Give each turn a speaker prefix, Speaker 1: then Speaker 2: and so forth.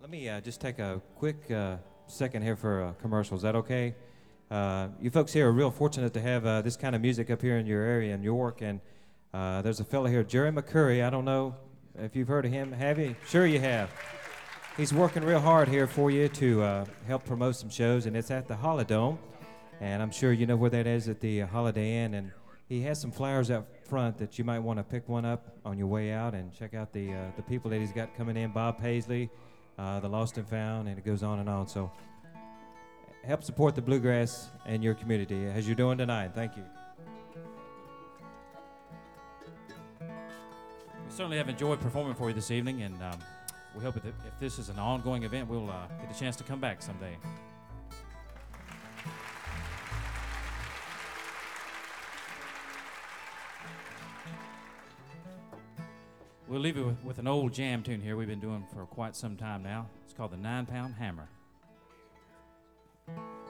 Speaker 1: Let me just take a quick second here for a commercial. Is that okay? You folks here are real fortunate to have this kind of music up here in your area in York, and there's a fellow here, Jerry McCurry. I don't know if you've heard of him. Have you? Sure you have. He's working real hard here for you to help promote some shows, and it's at the Holidome, and I'm sure you know where that is at the Holiday Inn, and he has some flyers out front that you might want to pick one up on your way out and check out the people that he's got coming in. Bob Paisley, the Lost and Found, and it goes on and on. So help support the bluegrass in your community as you're doing tonight. Thank you.
Speaker 2: We certainly have enjoyed performing for you this evening, and we hope that if this is an ongoing event, we'll get a chance to come back someday. We'll leave you with an old jam tune here we've been doing for quite some time now. It's called the 9-Pound Hammer.